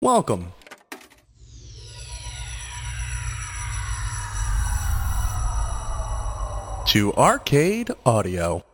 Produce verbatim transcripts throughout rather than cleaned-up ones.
Welcome to Arcade Audio.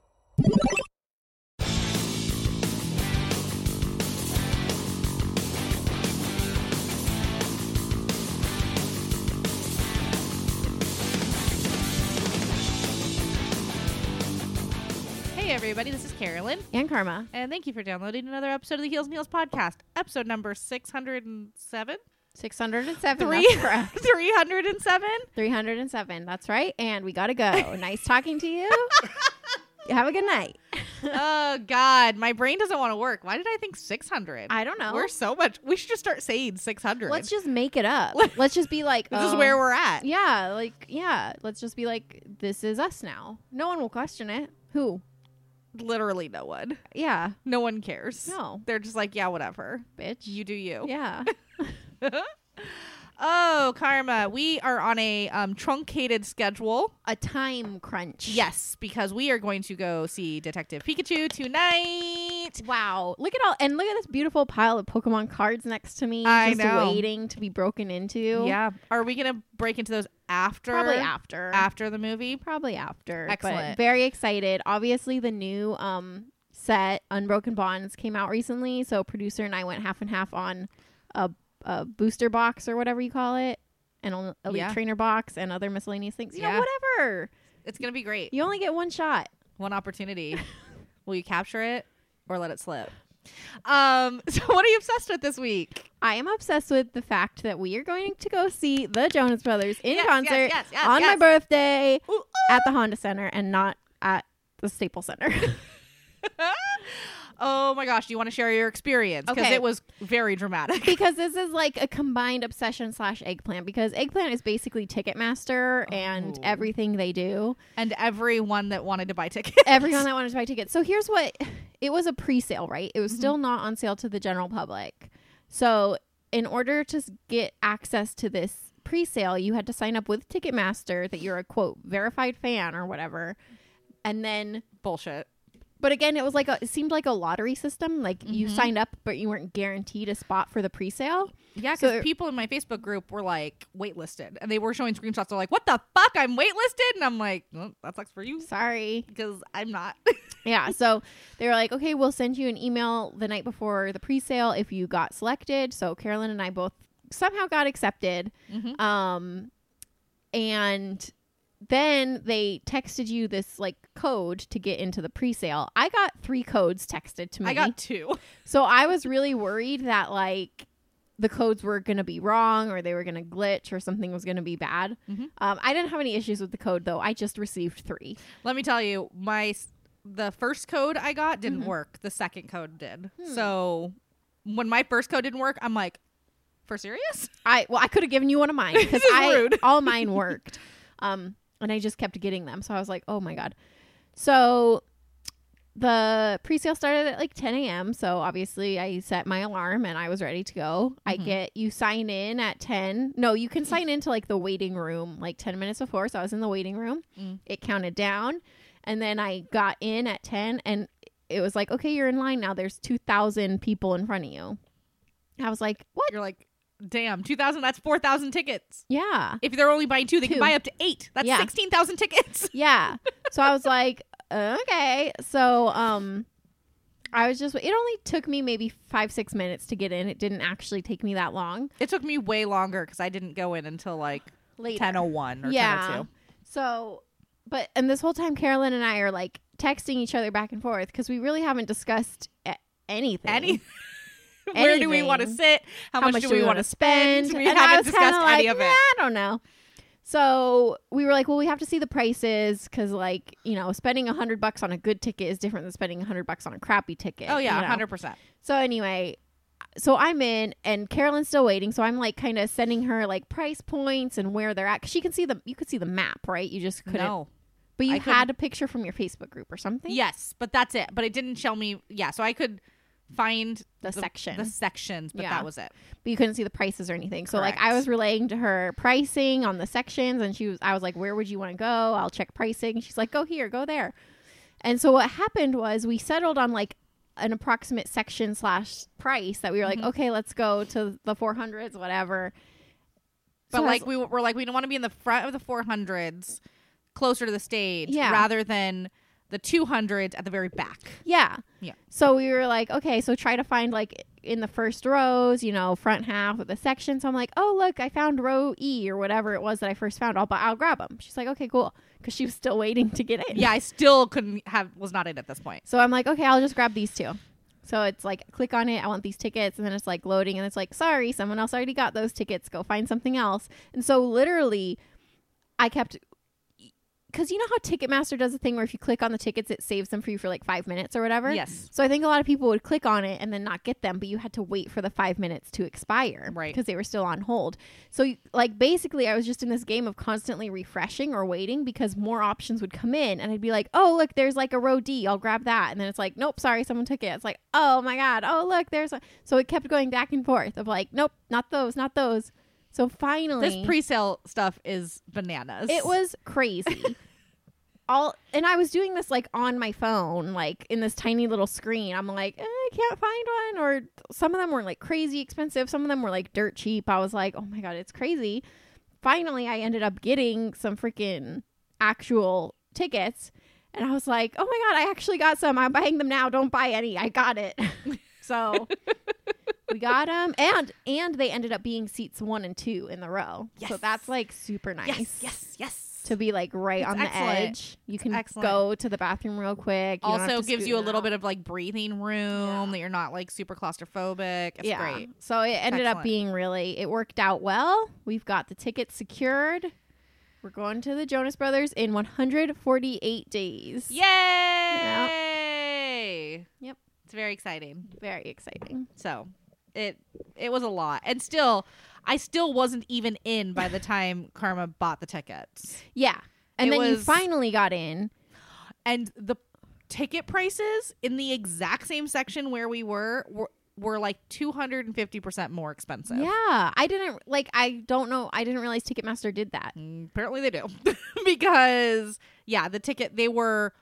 Hey everybody, this is Carolyn. And Karma. And thank you for downloading another episode of the Heels and Heels podcast. Episode number six hundred seven? six hundred seven. Three, That's correct. three hundred seven? three hundred seven. That's right. And we got to go. Nice talking to you. Have a good night. Oh, God. My brain doesn't want to work. Why did I think six hundred? I don't know. We're so much. We should just start saying six hundred. Let's just make it up. Let's just be like, This oh, is where we're at. Yeah. Like, yeah. Let's just be like, this is us now. No one will question it. Who? Literally no one. Yeah. No one cares. No. They're just like, yeah, whatever. Bitch. You do you. Yeah. Oh, Karma, we are on a um, truncated schedule. A time crunch. Yes, because we are going to go see Detective Pikachu tonight. Wow. Look at all, and look at this beautiful pile of Pokemon cards next to me. I just know. waiting to be broken into. Yeah. Are we going to break into those after? Probably after. After the movie? Probably after. Excellent. But very excited. Obviously, the new um set, Unbroken Bonds, came out recently. So producer and I went half and half on a, a booster box or whatever you call it. An el- elite Yeah. trainer box and other miscellaneous things. You Yeah. know, whatever. It's going to be great. You only get one shot. One opportunity. Will you capture it or let it slip? Um. So what are you obsessed with this week? I am obsessed with the fact that we are going to go see the Jonas Brothers in Yes, concert yes, yes, yes, on my yes. birthday Ooh, ooh. at the Honda Center and not at the Staples Center. Oh my gosh. Do you want to share your experience? Because Okay. it was very dramatic. Because this is like a combined obsession slash Eggplant, because Eggplant is basically Ticketmaster and Oh. everything they do. And everyone that wanted to buy tickets. Everyone that wanted to buy tickets. So here's what, it was a pre-sale, right? It was Mhm. still not on sale to the general public. So in order to s- get access to this pre-sale, you had to sign up with Ticketmaster that you're a quote verified fan or whatever. And then, Bullshit. but again, it was like a, it seemed like a lottery system. Like you Mhm. signed up, but you weren't guaranteed a spot for the pre-sale. Yeah, because So- people in my Facebook group were like waitlisted, and they were showing screenshots. They're like, "What the fuck? I'm waitlisted," and I'm like, well, "That sucks for you, Sorry. because I'm not." Yeah, so they were like, okay, we'll send you an email the night before the pre-sale if you got selected. So Carolyn and I both somehow got accepted. Mhm. Um, and then they texted you this like code to get into the pre-sale. I got three codes texted to me. I got two. So I was really worried that like the codes were going to be wrong or they were going to glitch or something was going to be bad. Mhm. Um, I didn't have any issues with the code though. I just received three. Let me tell you, my s- the first code I got didn't Mhm. work. The second code did. Hmm. So when my first code didn't work, I'm like, "For serious?" I well, I could have given you one of mine because This is I rude. all mine worked, um, and I just kept getting them. So I was like, oh my god. So the pre-sale started at like ten a.m. So obviously I set my alarm and I was ready to go. I Mhm. get you sign in at ten. No, you can sign into like the waiting room like ten minutes before. So I was in the waiting room. Mm. It counted down, and then I got in at ten, and it was like, okay, you're in line now. There's two thousand people in front of you. I was like, what? You're like, "Damn, two thousand. That's four thousand tickets. Yeah. If they're only buying two, they Two. can buy up to eight. That's Yeah. sixteen thousand tickets." Yeah. So I was like, okay. So um I was just it only took me maybe five, six minutes to get in. It didn't actually take me that long. It took me way longer because I didn't go in until like Later. ten oh one or Yeah. ten oh two. So but and this whole time Carolyn and I are like texting each other back and forth because we really haven't discussed a- anything. Any Where do we Anything. want to sit? How, How much, do we want to wanna spend? We And I haven't was discussed kinda like, any of it. "Nah, I don't know. So we were like, well, we have to see the prices because, like, you know, spending a hundred bucks on a good ticket is different than spending a hundred bucks on a crappy ticket. Oh yeah, you know? hundred percent. So anyway, so I'm in and Carolyn's still waiting. So I'm like kind of sending her like price points and where they're at. 'Cause she can see the, you could see the map, right? You just couldn't. No. But you I had couldn't. a picture from your Facebook group or something? Yes, but that's it. But it didn't show me. Yeah, so I could find The section. the sections, but Yeah. that was it. But you couldn't see the prices or anything. So like I Correct. was relaying to her pricing on the sections and she was, I was like, where would you want to go? I'll check pricing. And she's like, go here, go there. And so what happened was we settled on like an approximate section slash price that we were like, Mhm. okay, let's go to the four hundreds, whatever. But So I like was- we were like we don't want to be in the front of the four hundreds, closer to the stage, Yeah. rather than the two hundreds at the very back. yeah. Yeah. So we were like, okay, so try to find like in the first rows, you know, front half of the section. So I'm like, oh, look, I found row E or whatever it was that I first found. I'll, bu- I'll grab them. She's like, okay, cool. Because she was still waiting to get in. Yeah, I still couldn't have was not in at this point. So I'm like, okay, I'll just grab these two. So it's like, click on it. I want these tickets. And then it's like loading. And it's like, sorry, someone else already got those tickets. Go find something else. And so literally, I kept, because you know how Ticketmaster does a thing where if you click on the tickets, it saves them for you for like five minutes or whatever? Yes. So I think a lot of people would click on it and then not get them, but you had to wait for the five minutes to expire. Right. Because they were still on hold. So like basically I was just in this game of constantly refreshing or waiting because more options would come in and I'd be like, oh, look, there's like a row D. I'll grab that. And then it's like, nope, sorry, someone took it. It's like, oh my God. Oh, look, there's a. So it kept going back and forth of like, nope, not those, not those. So finally. This pre-sale stuff is bananas. It was crazy. All and I was doing this like on my phone, like in this tiny little screen. I'm like, eh, I can't find one. Or some of them were like crazy expensive. Some of them were like dirt cheap. I was like, oh my God, it's crazy. Finally, I ended up getting some freaking actual tickets. And I was like, oh my God, I actually got some. I'm buying them now. Don't buy any. I got it. So we got them. And and they ended up being seats one and two in the row. Yes. So that's like super nice. yes, yes, yes. To be like right It's on excellent. the edge. You can excellent. go to the bathroom real quick. You don't have Also to gives scoot you a in little and bit out. of like breathing room Yeah. that you're not like super claustrophobic. It's yeah. great. So it ended up excellent. being really, it worked out well. We've got the tickets secured. We're going to the Jonas Brothers in one hundred forty-eight days. Yay! Yep. It's very exciting. Very exciting. So it it was a lot. And still I still wasn't even in by the time Karma bought the tickets. Yeah. And It then you was- finally got in. And the ticket prices in the exact same section where we were were, were like two hundred fifty percent more expensive. Yeah. I didn't, like, I don't know. I didn't realize Ticketmaster did that. Mm, apparently they do. Because yeah, the ticket they were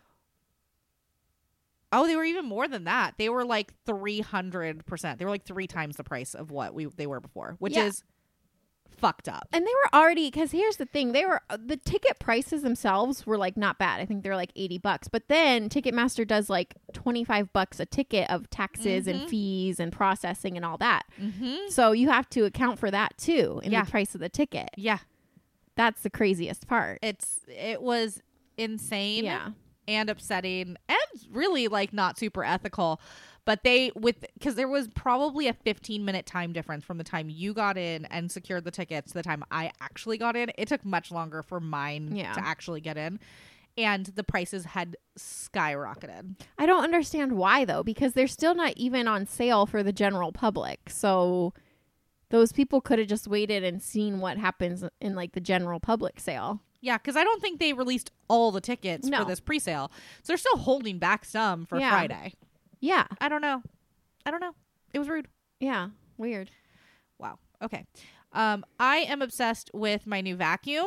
Oh, they were even more than that. They were like three hundred percent. They were like three times the price of what we they were before, which Yeah. is fucked up. And they were already, because here's the thing, they were, the ticket prices themselves were like not bad. I think they're like eighty bucks. But then Ticketmaster does like twenty-five bucks a ticket of taxes Mhm. and fees and processing and all that. Mm-hmm. So you have to account for that too in Yeah. the price of the ticket. Yeah, That's the craziest part. it's it was insane. Yeah. And upsetting and really like not super ethical. But they with because there was probably a fifteen minute time difference from the time you got in and secured the tickets to the time I actually got in. It took much longer for mine Yeah. to actually get in. And the prices had skyrocketed. I don't understand why though, because they're still not even on sale for the general public. So those people could have just waited and seen what happens in like the general public sale. Yeah, because I don't think they released all the tickets No. for this pre-sale. So they're still holding back some for Yeah. Friday. Yeah. I don't know. I don't know. It was rude. Yeah. Weird. Wow. Okay. Um, I am obsessed with my new vacuum.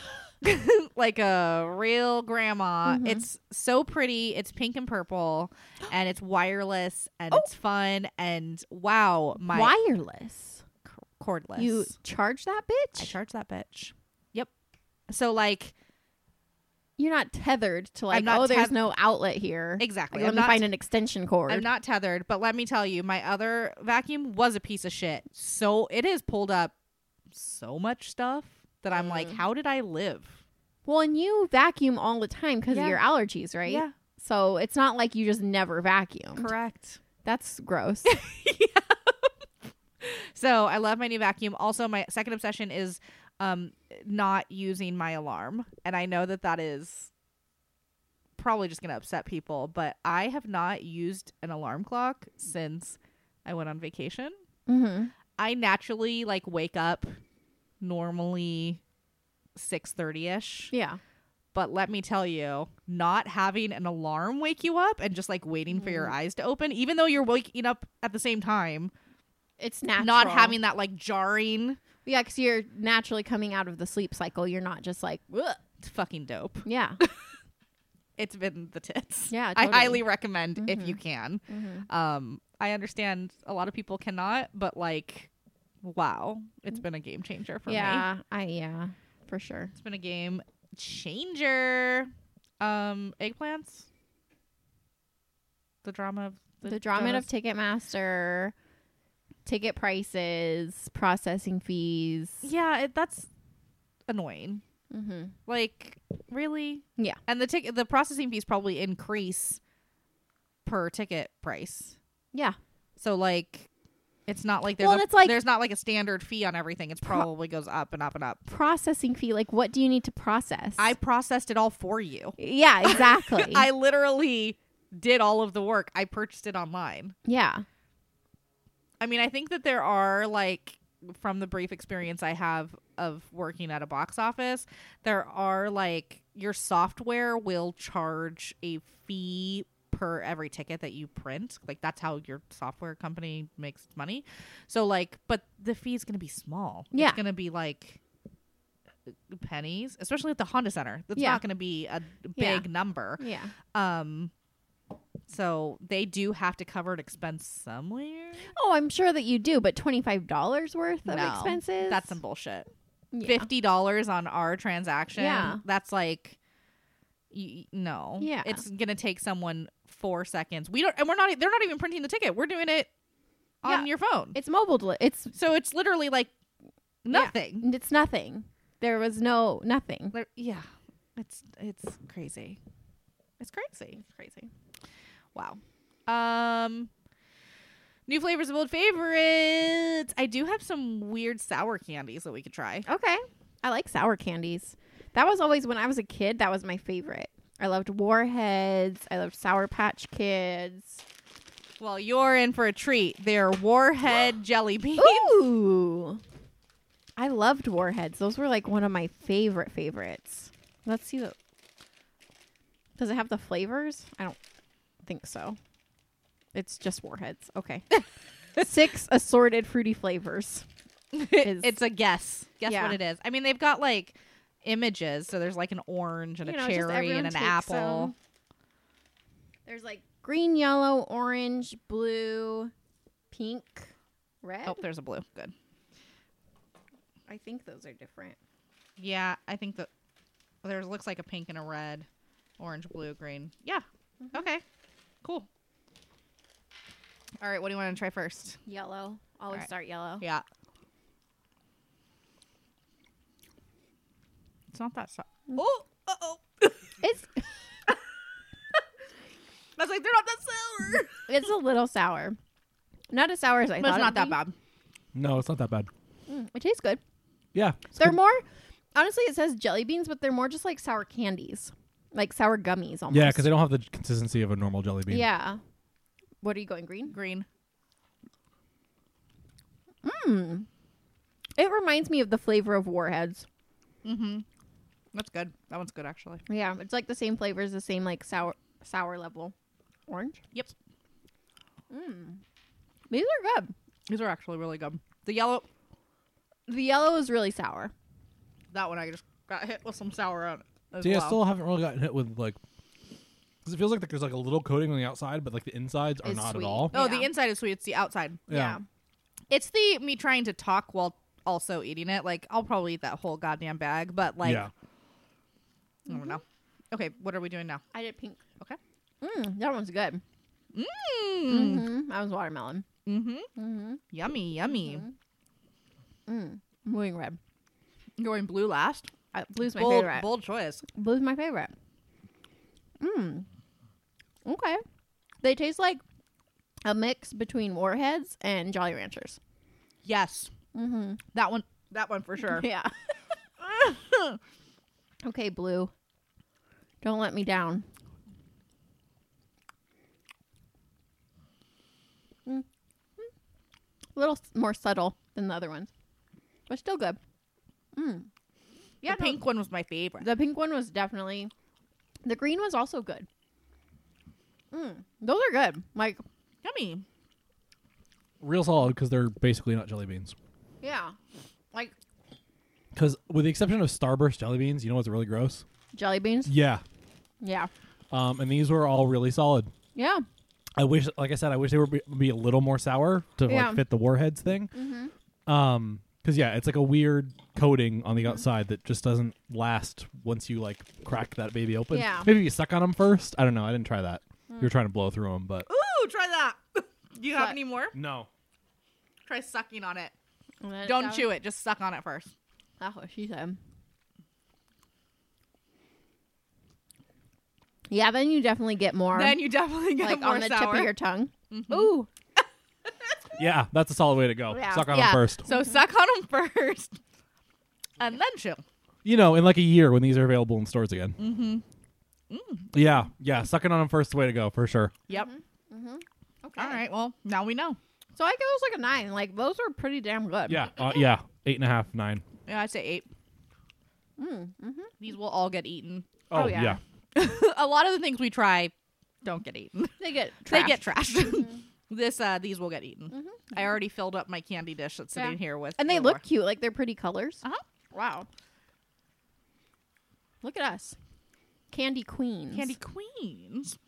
Like a real grandma. Mhm. It's so pretty. It's pink and purple and it's wireless and Oh. it's fun and wow, my Wireless. c- cordless. You charge that bitch? I charge that bitch. Yep. So like You're not tethered to like, I'm not oh, there's teth- no outlet here. exactly. Like, let I'm me not find an extension cord. I'm not tethered, but let me tell you, my other vacuum was a piece of shit. So it has pulled up so much stuff that I'm like, Mm. how did I live? Well, and you vacuum all the time because Yeah. of your allergies, right? Yeah, So it's not like you just never vacuum. correct. That's gross. So I love my new vacuum. Also, my second obsession is um, not using my alarm. And I know that that is probably just going to upset people, but I have not used an alarm clock since I went on vacation. Mm-hmm. I naturally like wake up normally six thirty ish. Yeah. But let me tell you, not having an alarm wake you up and just like waiting for your Mm. eyes to open, even though you're waking up at the same time, It's natural. not having that like jarring, Yeah, because you're naturally coming out of the sleep cycle. You're not just like, Ugh. it's fucking dope. yeah. it's been the tits. Yeah, I totally. highly recommend if Mhm. you can. Mhm. Um, I understand a lot of people cannot, but like, wow, it's been a game changer for me. Yeah, I yeah, for sure. It's been a game changer. Um, eggplants. The drama of The, the, drama dramas. of Ticketmaster, ticket prices, processing fees. Yeah, it, that's annoying. Mm-hmm. Like, really? Yeah. And the ticket, the processing fees probably increase per ticket price. Yeah. So like, it's not like there's Well, a, it's like- there's not like a standard fee on everything. It's Pro- probably goes up and up and up. Processing fee. Like, what do you need to process? I processed it all for you. Yeah, exactly. I literally did all of the work. I purchased it online. yeah. I mean, I think that there are like, from the brief experience I have of working at a box office, there are like, your software will charge a fee per every ticket that you print. Like, that's how your software company makes its money. So like, but the fee is going to be small. Yeah. It's going to be like pennies, especially at the Honda Center. That's Yeah. not going to be a Yeah. big number. Yeah. Um, so they do have to cover an expense somewhere. Oh, I'm sure that you do, but twenty-five dollars worth of No, expenses? That's some bullshit. yeah. Fifty dollars on our transaction. Yeah. That's like, y- no. Yeah. It's gonna take someone four seconds. We don't, and we're not. They're not even printing the ticket. We're doing it on Yeah. your phone. It's mobile. Deli- it's so it's literally like nothing. It's nothing. There was no nothing. There- Yeah. It's it's crazy. It's crazy. It's crazy. Wow. Um. New flavors of old favorites. I do have some weird sour candies that we could try. Okay. I like sour candies. That was always when I was a kid. That was my favorite. I loved Warheads. I loved Sour Patch Kids. Well, you're in for a treat. They're Warhead jelly beans. Ooh. I loved Warheads. Those were like one of my favorite favorites. Let's see the. Does it have the flavors? I don't think so. It's just Warheads. Okay. Six assorted fruity flavors. is- It's a guess. Guess Yeah. what it is. I mean, they've got like images. So there's like an orange and You a know, just cherry everyone and an takes apple. some. There's like green, yellow, orange, blue, pink, red. Oh, there's a blue. Good. I think those are different. Yeah, I think that there looks like a pink and a red, orange, blue, green. Yeah. Mm-hmm. Okay. Cool. All right. What do you want to try first? Yellow. Always Alright. start yellow. Yeah. It's not that sour. Oh, uh oh. It's I was like, they're not that sour. it's a little sour. Not as sour as I But thought. it's not it'd that be. bad. No, it's not that bad. Mm, it tastes good. Yeah. it's They're good. more, honestly, it says jelly beans, but they're more just like sour candies, like sour gummies almost. Yeah, because they don't have the consistency of a normal jelly bean. Yeah. What are you going green? Green. Mmm. It reminds me of the flavor of Warheads. Mm-hmm. That's good. That one's good, actually. Yeah, it's like the same flavors, the same like sour sour level. Orange. Yep. Mmm. These are good. These are actually really good. The yellow, The yellow is really sour. that one I just got hit with some sour on it as See, I well. still haven't really gotten hit with like, because it feels like there's like a little coating on the outside, but like the insides are It's not sweet. at all. Oh, Yeah. the inside is sweet. It's the outside. Yeah. It's the me trying to talk while also eating it. Like, I'll probably eat that whole goddamn bag, but like, yeah. I don't know. Okay, what are we doing now? I did pink. Okay. Mmm. That one's good. Mmm. Mm-hmm. That was watermelon. Mm-hmm. Mm-hmm. Yummy, yummy. Mm. I'm going red. Going blue last. Uh, blue's my bold, favorite. bold choice. Blue's my favorite. Mmm. Okay. They taste like a mix between Warheads and Jolly Ranchers. Yes, Mm-hmm. that one. That one for sure. Yeah. Okay, blue. Don't let me down. Mm. A little s- more subtle than the other ones, but still good. Mm. Yeah, the no, pink one was my favorite. the pink one was definitely. The green was also good. Mm. Those are good. Like, Yummy. Real solid because they're basically not jelly beans. yeah, like Because with the exception of Starburst jelly beans, you know what's really gross? jelly beans. Yeah. Yeah. Um, and these were all really solid. Yeah. I wish, like I said, I wish they would be, be a little more sour to Yeah. like fit the Warheads thing. Mm-hmm. Um, because yeah, it's like a weird coating on the outside that just doesn't last once you like crack that baby open. Yeah. Maybe you suck on them first. I don't know. I didn't try that. You were trying to blow through them, but Ooh, try that. Do you have What? any more? no. Try sucking on it. Let Don't go. chew it. Just suck on it first. That's what she said. Yeah, then you definitely get more. Then you definitely get like more on the sour. tip of your tongue. Mhm. Ooh. Yeah, that's a solid way to go. Yeah. Suck on Yeah. them first. So suck on them first, and then chew. You know, in like a year when these are available in stores again. Mm-hmm. Mm. Yeah, yeah. Sucking on them first is the way to go for sure. Yep. Mm-hmm. Okay. All right. Well, now we know. So I give those like a nine. Like those are pretty damn good. Yeah, uh, yeah. Eight and a half, nine. Yeah, I'd say eight. Mm, mm-hmm. These will all get eaten. Oh, Oh, yeah. yeah. A lot of the things we try don't get eaten. They get They trashed. get trashed. This, uh, these will get eaten. Mhm. I already filled up my candy dish that's sitting Yeah. here with. And they the look more. cute. Like they're pretty colors. Uh-huh. Wow. Look at us. Candy queens. Candy queens.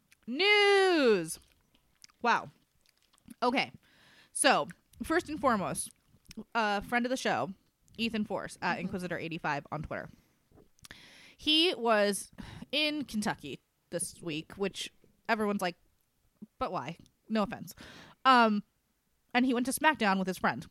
News. Wow. Okay. So, first and foremost, a friend of the show, Ethan Force, at Inquisitor eighty-five on Twitter. He was in Kentucky this week, which everyone's like, but why? No offense. Um, and he went to SmackDown with his friend.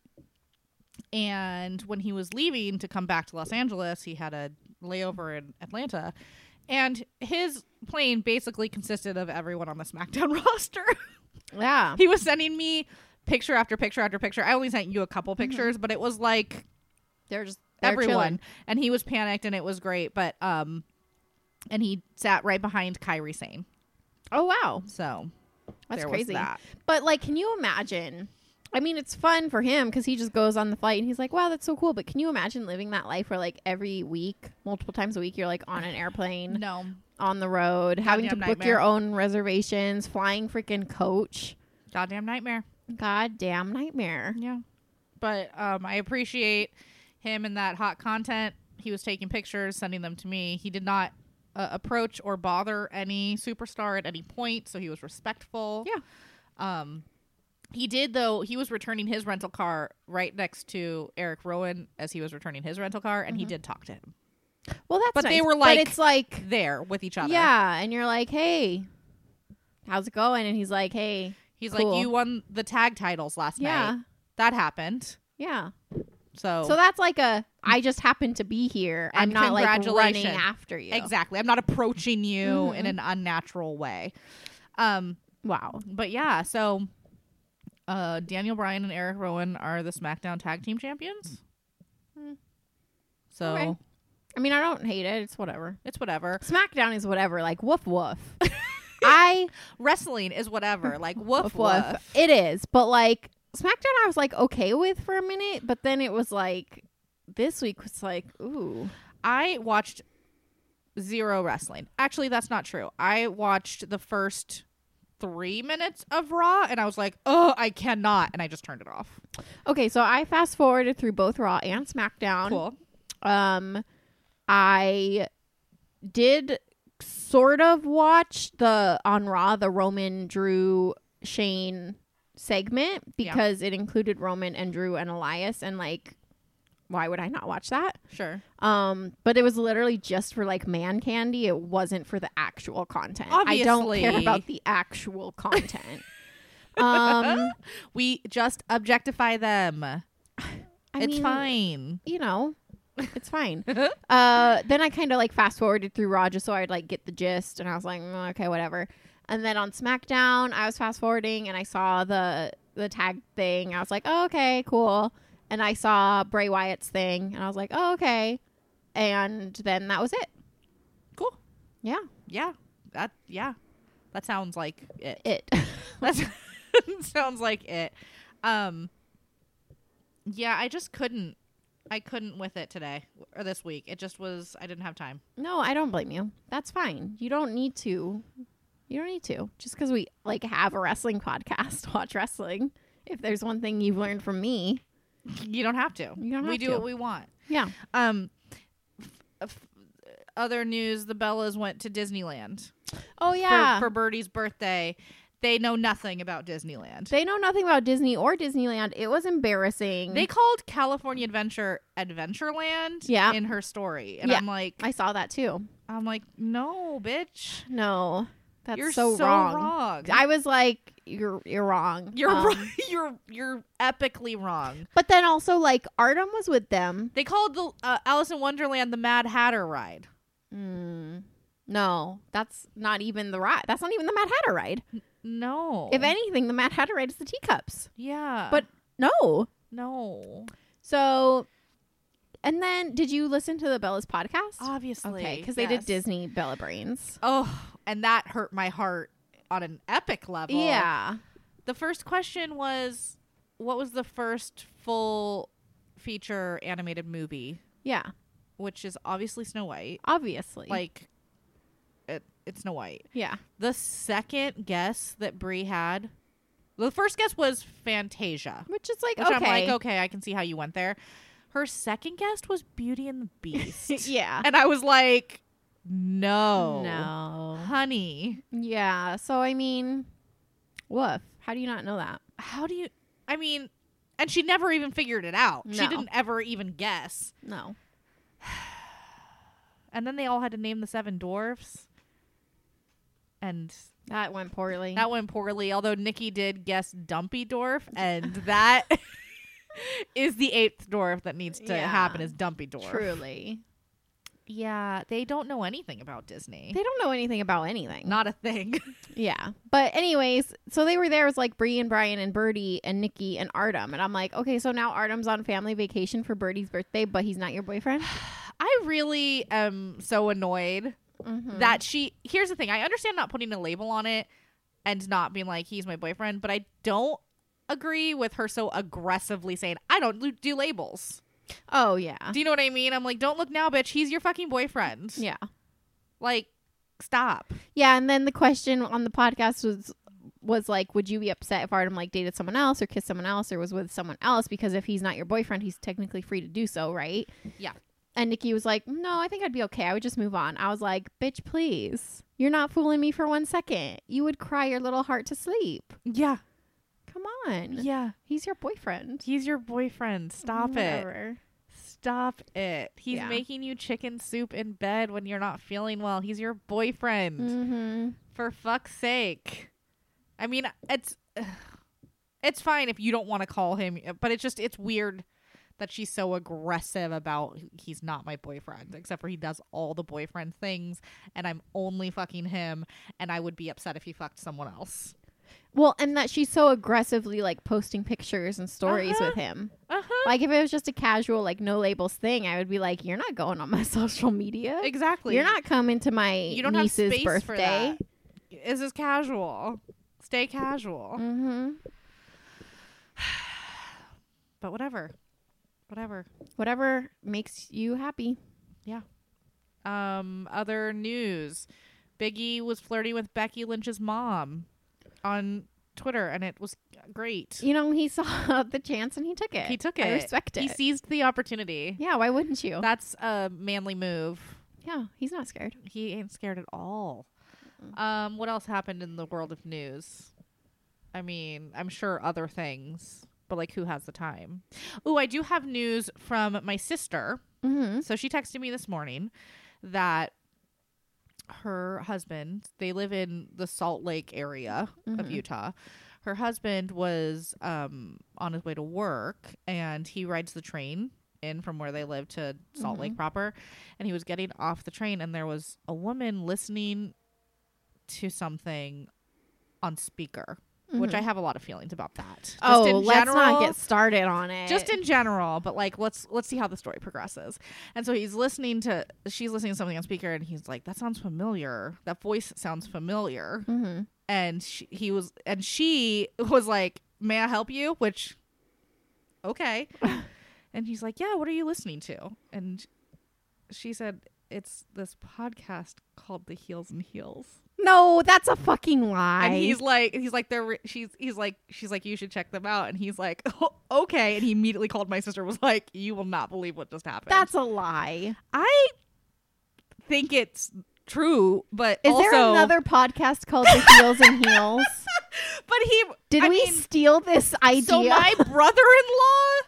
And when he was leaving to come back to Los Angeles, he had a layover in Atlanta. And his plane basically consisted of everyone on the SmackDown roster. Yeah. He was sending me picture after picture after picture. I only sent you a couple pictures, but it was like They're just they're everyone. chilling. And he was panicked and it was great. But, um, and he sat right behind Kairi Sane. Oh wow. So That's there crazy. was that. But like, can you imagine? I mean, it's fun for him because he just goes on the flight and he's like, wow, that's so cool. But can you imagine living that life where like every week, multiple times a week, you're like on an airplane, No. on the road, having to Goddamn book nightmare. your own reservations, flying freaking coach. Goddamn nightmare. Goddamn nightmare. Yeah. But um, I appreciate him and that hot content. He was taking pictures, sending them to me. He did not uh, approach or bother any superstar at any point, so he was respectful. Yeah. Um, he did, though. He was returning his rental car right next to Eric Rowan as he was returning his rental car, and he did talk to him Well, that's But they nice. were, like, but it's like, there with each other. yeah. And you're like, hey, how's it going? And he's like, hey, He's cool. like, you won the tag titles last yeah, night. That happened. yeah. So, So that's like a, I just happen to be here. I'm And not like running congratulations. after you. exactly. I'm not approaching you Mhm. in an unnatural way. Um, Wow. But yeah, so uh, Daniel Bryan and Eric Rowan are the SmackDown Tag Team Champions. Hmm. So Okay. I mean, I don't hate it. It's whatever. it's whatever. SmackDown is whatever. Like, woof woof. I, Wrestling is whatever. Like woof woof woof. woof. It is. But like, SmackDown, I was like, okay with for a minute. But then it was like, this week was like, ooh. I watched zero wrestling. Actually, that's not true. I watched the first three minutes of Raw, and I was like, oh, I cannot. And I just turned it off. Okay, so I fast forwarded through both Raw and SmackDown. Cool. Um, I did sort of watch the on Raw the Roman, Drew, Shane segment because it included Roman and Drew and Elias, and like, why would I not watch that? Sure. Um, but it was literally just for like man candy. It wasn't for the actual content. I don't care Obviously. about the actual content. um, We just objectify them. I it's mean, fine. you know, it's fine. uh, then I kind of like fast forwarded through Raw just so I'd like get the gist, and I was like, mm, okay, whatever. And then on SmackDown, I was fast forwarding and I saw the the tag thing. I was like, oh, okay, cool. And I saw Bray Wyatt's thing, and I was like, oh, okay. And then that was it. Cool. Yeah, Yeah. That yeah. That sounds like it. it. That sounds like it. Um Yeah, I just couldn't I couldn't with it today or this week. It just was I didn't have time. No, I don't blame you. That's fine. You don't need to. You don't need to. Just because we like have a wrestling podcast, watch wrestling. If there's one thing you've learned from me, You don't have to. You don't we have do to. what we want. yeah. Um f- f- other news, the Bellas went to Disneyland Oh yeah. for, for Birdie's birthday. They know nothing about Disneyland. They know nothing about Disney or Disneyland. It was embarrassing. They called California Adventure Adventureland Yeah. in her story. And Yeah. I'm like, I saw that too. I'm like, no, bitch. No, that's You're so, so wrong. wrong. I was like, you're you're wrong. You're Um, right. You're you're epically wrong. But then also, like, Artem was with them. They called the uh, Alice in Wonderland the Mad Hatter ride. Mm, no, that's not even the ride. That's not even the Mad Hatter ride. No. If anything, the Mad Hatter ride is the teacups. Yeah. But no. no. So, and then did you listen to the Bella's podcast? Obviously. Okay, because they yes. did Disney Bella Brains. Oh, and that hurt my heart on an epic level. Yeah. The first question was, what was the first full feature animated movie? Yeah. Which is obviously Snow White. Obviously. Like, it, it's Snow White. yeah. The second guess that Brie had, the first guess was Fantasia. Which is like, Which okay. I'm like, okay, I can see how you went there. Her second guess was Beauty and the Beast. yeah. And I was like, no. No. Honey. Yeah. So, I mean, woof. How do you not know that? How do you, I mean, and she never even figured it out. She No. didn't ever even guess. No. And then they all had to name the seven dwarfs. And That went poorly. that went poorly, although Nikki did guess Dumpy Dwarf, and that is the eighth dwarf that needs to Yeah. happen is Dumpy Dwarf. Truly. Yeah, they don't know anything about Disney. They don't know anything about anything. Not a thing. Yeah. But anyways, so they were there as like Bree and Brian and Birdie and Nikki and Artem. And I'm like, okay, so now Artem's on family vacation for Birdie's birthday, but he's not your boyfriend? I really am so annoyed Mm-hmm. that she, here's the thing, I understand not putting a label on it and not being like, he's my boyfriend, but I don't agree with her so aggressively saying, I don't do- do labels. Oh, yeah. Do you know what I mean? I'm like, don't look now, bitch. He's your fucking boyfriend. Yeah. Like, stop. Yeah. And then the question on the podcast was, was like, would you be upset if Artem like dated someone else or kissed someone else or was with someone else? Because if he's not your boyfriend, he's technically free to do so, right? Yeah. And Nikki was like, no, I think I'd be okay. I would just move on. I was like, bitch, please. You're not fooling me for one second. You would cry your little heart to sleep. Yeah. Come on. Yeah. He's your boyfriend. He's your boyfriend. Stop it. Whatever. Stop it. He's Yeah. making you chicken soup in bed when you're not feeling well. He's your boyfriend. Mm-hmm. For fuck's sake. I mean, it's it's fine if you don't want to call him, but it's just it's weird that she's so aggressive about he's not my boyfriend, except for he does all the boyfriend things and I'm only fucking him and I would be upset if he fucked someone else. Well, and that she's so aggressively like posting pictures and stories Uh-huh. with him. Uh-huh. Like if it was just a casual like no labels thing, I would be like, you're not going on my social media. Exactly. You're not coming to my You don't have niece's space birthday. for that. This is casual. Stay casual. Mm-hmm. But whatever. Whatever. Whatever makes you happy. Um, other news. Biggie was flirting with Becky Lynch's mom on Twitter, and it was great. You know, he saw the chance and he took it. He took it. I respect it. He seized the opportunity. Yeah, why wouldn't you? That's a manly move. Yeah, he's not scared. He ain't scared at all. Um, what else happened in the world of news? I mean, I'm sure other things, but like, who has the time? Ooh, I do have news from my sister. Mm-hmm. So she texted me this morning that her husband, they live in the Salt Lake area of Mhm. Utah. Her husband was um, on his way to work, and he rides the train in from where they live to Salt Lake Mhm. proper. And he was getting off the train, and there was a woman listening to something on speaker, which Mhm. I have a lot of feelings about that. Just Oh, in let's general, not get started on it. just in general, but like let's let's see how the story progresses. And so he's listening to she's listening to something on speaker, and he's like, that sounds familiar, that voice sounds familiar. Mm-hmm. And she, he was and she was like, may I help you? Which okay. And he's like, yeah, what are you listening to? And she said, it's this podcast called The Heels and Heels. No, that's a fucking lie. And he's like, he's like, they're, she's, he's like, she's like, you should check them out. And he's like, oh, okay. And he immediately called my sister, was like, you will not believe what just happened. That's a lie. I, think it's true, but Is also there another podcast called The Heels and Heels? but he Did I we mean, steal this idea? so my brother-in-law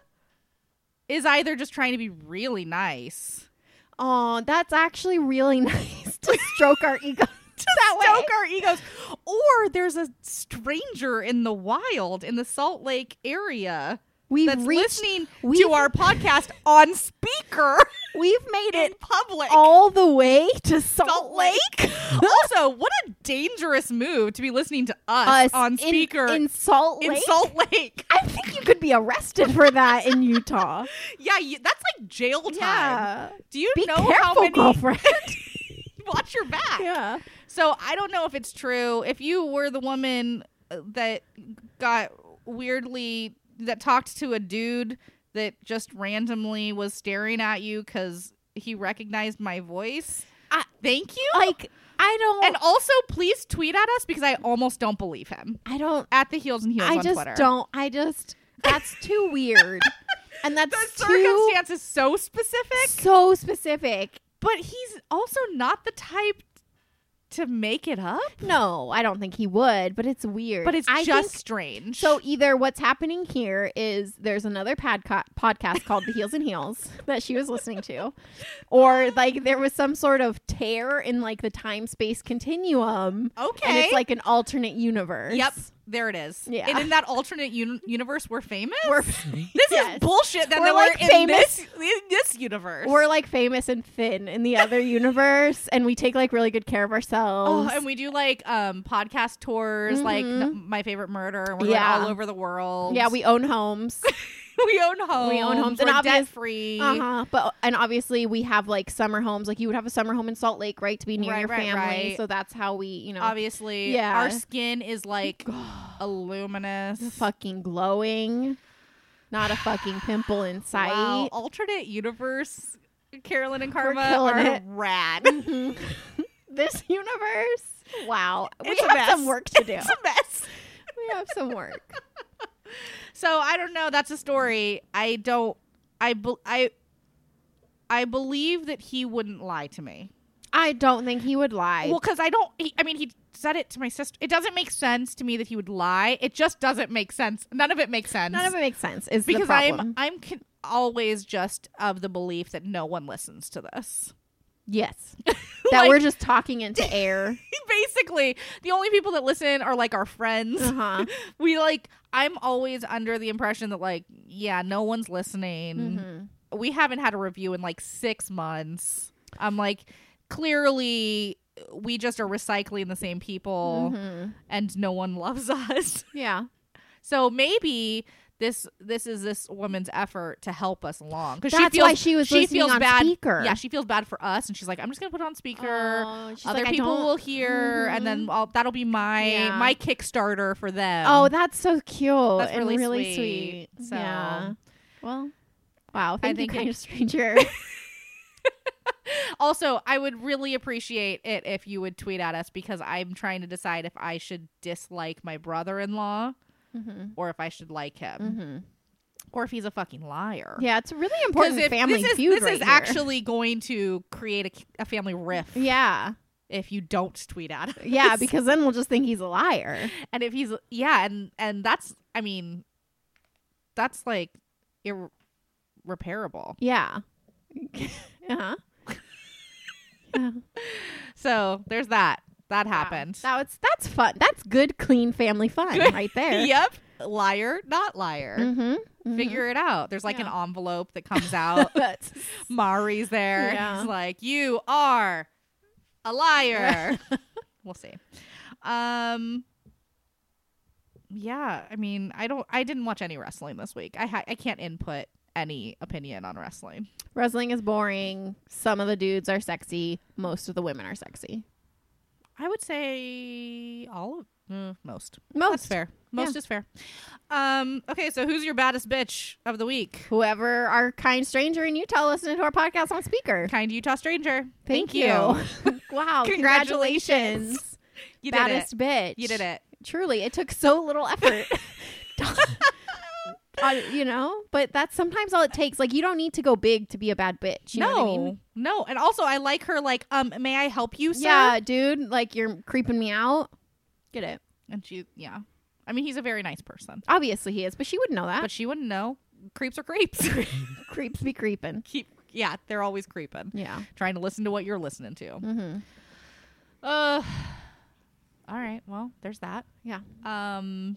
is either just trying to be really nice Oh, that's actually really nice to stroke our ego. to stoke our egos, or there's a stranger in the wild in the Salt Lake area We've that's reached, listening we've- to our podcast on speaker We've made in it public. all the way to Salt, Salt Lake. Lake. Also, what a dangerous move to be listening to us, Us on in- speaker in, Salt in Lake. Salt Lake. I think you could be arrested for that in Utah. Yeah, you, that's like jail time. Yeah. Do you Be know careful, how many? girlfriend. Watch your back. Yeah. So I don't know if it's true. If you were the woman uh, that got weirdly that talked to a dude that just randomly was staring at you because he recognized my voice, I- thank you. Like, I don't. And also, please tweet at us because I almost don't believe him. I don't. At the Heels and Heels I on just Twitter. don't. I just. That's too weird. And that's The too circumstance is so specific, so specific. but he's also not the type to make it up. No, I don't think he would, but it's weird. But it's I just think, strange. so either what's happening here is there's another podca- podcast called The Heels and Heels that she was listening to, or like there was some sort of tear in like the time space continuum, okay, and it's like an alternate universe. yep, there it is. Yeah. And in that alternate un- universe, we're famous. We're this yes. is bullshit. Then We're, that like, we're in famous. this in this universe. we're like famous and thin in the other universe, and we take like really good care of Oh, ourselves. and we do like um podcast tours, like Mhm. n- My Favorite Murder, and we're Yeah. like all over the world. yeah, we own homes. we own homes. We own homes, We're and obvious- debt free. Uh huh. But and obviously we have like summer homes. Like you would have a summer home in Salt Lake, right, to be near Right, your right, family. right. So that's how we, you know, Obviously, Yeah. our skin is like illuminous. fucking glowing, not a fucking pimple in sight. Wow, alternate universe. Carolyn and We're Karma killing are it. rad. Mhm. This universe, wow, It's we a have some mess. work to do. It's a mess. We have some work. So I don't know. That's a story. I don't. I be, I. I believe that he wouldn't lie to me. I don't think he would lie. Well, because I don't. He, I mean, he said it to my sister. It doesn't make sense to me that he would lie. It just doesn't make sense. None of it makes sense. None of it makes sense. Is because the I'm problem. I'm con- always just of the belief that no one listens to this. Yes, that Like- we're just talking into air. Basically, the only people that listen are like our friends. Uh huh. We like. I'm always under the impression that like, yeah, no one's listening. Mm-hmm. We haven't had a review in like six months. I'm like, clearly, we just are recycling the same people, Mm-hmm. and no one loves us. Yeah. So maybe this this is this woman's effort to help us along because she That's feels why she was she listening feels on bad. speaker. Yeah, she feels bad for us, and she's like, I'm just gonna put it on speaker. Oh, she's Other like, I people don't- will hear, and then I'll, that'll be my Yeah. my Kickstarter for them. Oh, that's so cute. That's and really really, sweet. sweet. So- Yeah. Well, wow. Thank think you, it- kind of stranger. Also, I would really appreciate it if you would tweet at us because I'm trying to decide if I should dislike my brother-in-law mm-hmm. or if I should like him Mm-hmm. or if he's a fucking liar. Yeah, it's a really 'Cause important if family this is, feud this right is here. actually going to create a, a family rift Yeah. if you don't tweet at us. Yeah, because then we'll just think he's a liar. and if he's yeah, and and that's I mean that's like irreparable. Yeah. uh-huh. Yeah. So there's that. That happened. Wow. That was, that's fun. That's good, clean family fun Good. right there. Yep. Liar, not liar. Mm-hmm. Mm-hmm. Figure it out. There's like Yeah. an envelope that comes out. That's Mari's there. Yeah. He's like, you are a liar. We'll see. Um. Yeah, I mean, I don't. I didn't watch any wrestling this week. I ha- I can't input any opinion on wrestling. Wrestling is boring. Some of the dudes are sexy. Most of the women are sexy. I would say all of mm, most. Most. That's fair. Most Yeah. is fair. Um. Okay, so who's your baddest bitch of the week? Whoever our kind stranger in Utah listening to our podcast on speaker. Kind Utah stranger. Thank, you. Wow. Congratulations. Congratulations. You did Baddest it. bitch. You did it. Truly. It took so little effort. uh, you know, but that's sometimes all it takes. Like, you don't need to go big to be a bad bitch. You no, know what I mean? no. And also, I like her. Like, um, may I help you, sir? Yeah, dude. Like, you're creeping me out. Get it? And she, yeah. I mean, he's a very nice person, Obviously he is, but she wouldn't know that. but she wouldn't know. Creeps are creeps. Creeps be creeping. Keep, yeah, they're always creeping. Yeah. Trying to listen to what you're listening to. Mm-hmm. Uh, all right. Well, there's that. Yeah. Um.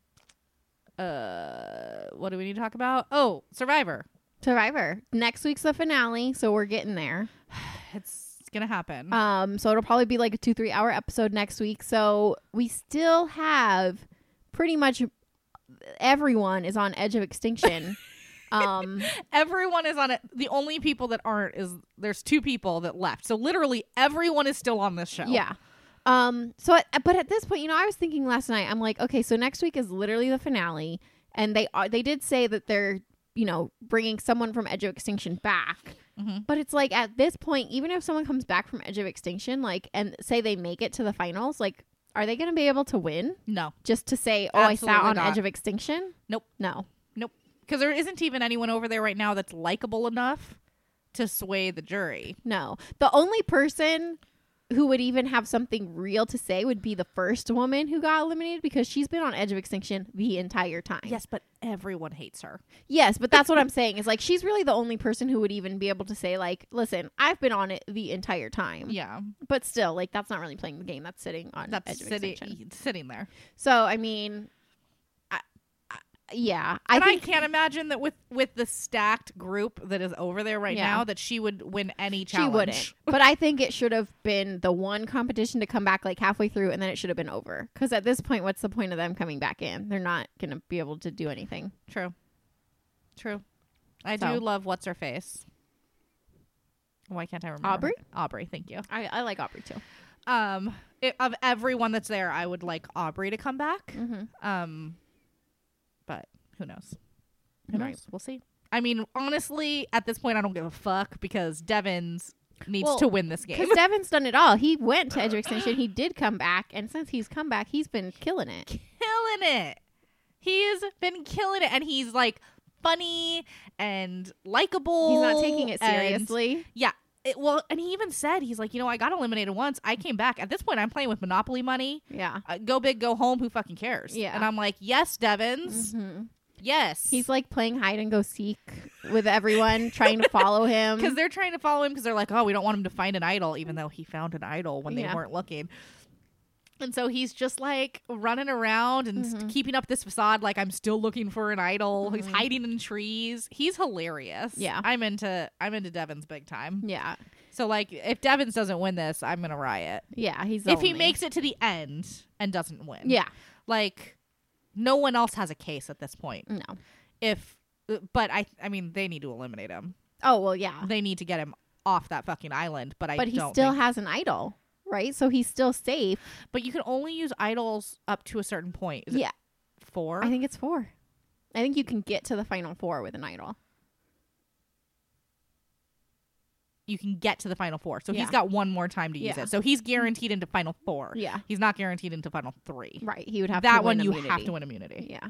Uh, what do we need to talk about? Oh, Survivor. Survivor. Next week's the finale, so we're getting there. It's gonna happen. Um, so it'll probably be like a two, three hour episode next week. So we still have pretty much everyone is on edge of extinction. um, Everyone is on it. The only people that aren't is there's two people that left. So literally everyone is still on this show. yeah. Um, so, at, but at this point, you know, I was thinking last night, I'm like, okay, so next week is literally the finale, and they are, they did say that they're, you know, bringing someone from Edge of Extinction back. Mm-hmm. But it's like, at this point, even if someone comes back from Edge of Extinction, like, and say they make it to the finals, like, are they going to be able to win? No. Just to say, oh, Absolutely I sat on not. Edge of Extinction? Nope. No. Nope. Because there isn't even anyone over there right now that's likable enough to sway the jury. No. The only person who would even have something real to say would be the first woman who got eliminated, because she's been on Edge of Extinction the entire time. Yes, but everyone hates her. Yes, but that's what I'm saying is, like, she's really the only person who would even be able to say, like, listen, I've been on it the entire time. Yeah. But still, like, that's not really playing the game. That's sitting on That's Edge of sitting, Extinction. sitting there. So, I mean, I, I, yeah. I And I, think can't imagine that with, with the stacked group that is over there right Yeah. now that she would win any she challenge. wouldn't. But I think it should have been the one competition to come back, like, halfway through, and then it should have been over. Because at this point, what's the point of them coming back in? They're not going to be able to do anything. True. True. I So. do love what's her face. Why can't I remember? Aubrey? her- Aubrey, thank you. I, I like Aubrey, too. Um, it, of everyone that's there, I would like Aubrey to come back. Mm-hmm. Um, but who knows? Who Right. knows? We'll see. I mean, honestly, at this point, I don't give a fuck because Devins needs Well, to win this game. Because Devin's done it all. He went to Edge of Extinction. He did come back. And since he's come back, he's been killing it. Killing it. He's been killing it, and he's like funny and likable. He's not taking it and- seriously. Yeah. It, well, and he even said, he's like, you know, I got eliminated once. I came back. At this point, I'm playing with Monopoly money. Yeah. Uh, go big, go home. Who fucking cares? Yeah. And I'm like, yes, Devins. Mhm. Yes. He's like playing hide and go seek with everyone, trying to follow him. because they're trying to follow him because they're like, oh, we don't want him to find an idol, even though he found an idol when they Yeah. weren't looking. And so he's just like running around and Mhm. keeping up this facade like I'm still looking for an idol. He's Mhm. hiding in trees. He's hilarious. Yeah. I'm into I'm into Devins big time. Yeah. So like if Devins doesn't win this, I'm gonna riot. Yeah. He's the If he only- makes it to the end and doesn't win. Yeah. Like no one else has a case at this point. No. If but I I mean they need to eliminate him. Oh, well, yeah. They need to get him off that fucking island, but I But he don't still think- has an idol, right? So he's still safe. But you can only use idols up to a certain point. Is Yeah. it four? I think it's four. I think you can get to the final four with an idol. you can get to the final four. So Yeah. he's got one more time to use Yeah. it. So he's guaranteed into final four. Yeah. He's not guaranteed into final three. Right. He would have That to win one you immunity. have to win immunity. Yeah.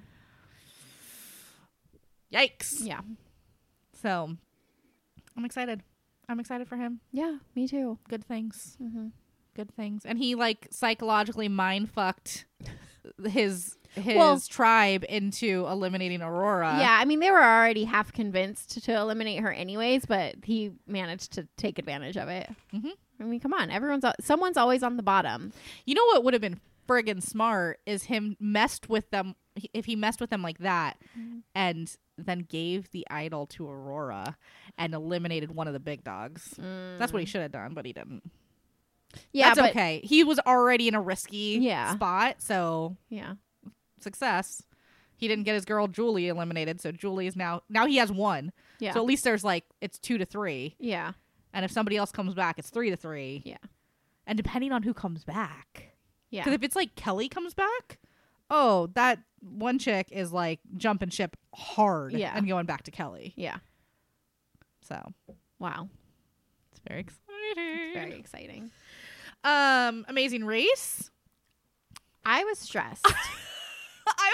Yikes. Yeah. So I'm excited. I'm excited for him. Yeah. Me too. Good things. Mm-hmm. Good things. And he like psychologically mind fucked his his Well- tribe into eliminating Aurora. Yeah, I mean, they were already half convinced to, to eliminate her anyways, but he managed to take advantage of it. Mhm. I mean, come on. Everyone's al- someone's always on the bottom. You know what would have been friggin' smart is him messed with them if he messed with them like that Mhm. and then gave the idol to Aurora and eliminated one of the big dogs. That's what he should have done, but he didn't. Yeah, That's but okay. He was already in a risky Yeah. spot, so yeah, success. He didn't get his girl Julie eliminated, so Julie is now now he has one. yeah, So at least there's like it's two to three. yeah, And if somebody else comes back, it's three to three. Yeah. And depending on who comes back. yeah. Because if it's like Kelly comes back, oh, that one chick is like jumping ship hard Yeah. and going back to Kelly. Yeah. So Wow. it's very exciting. Very exciting. Um, Amazing Race. I was stressed. I was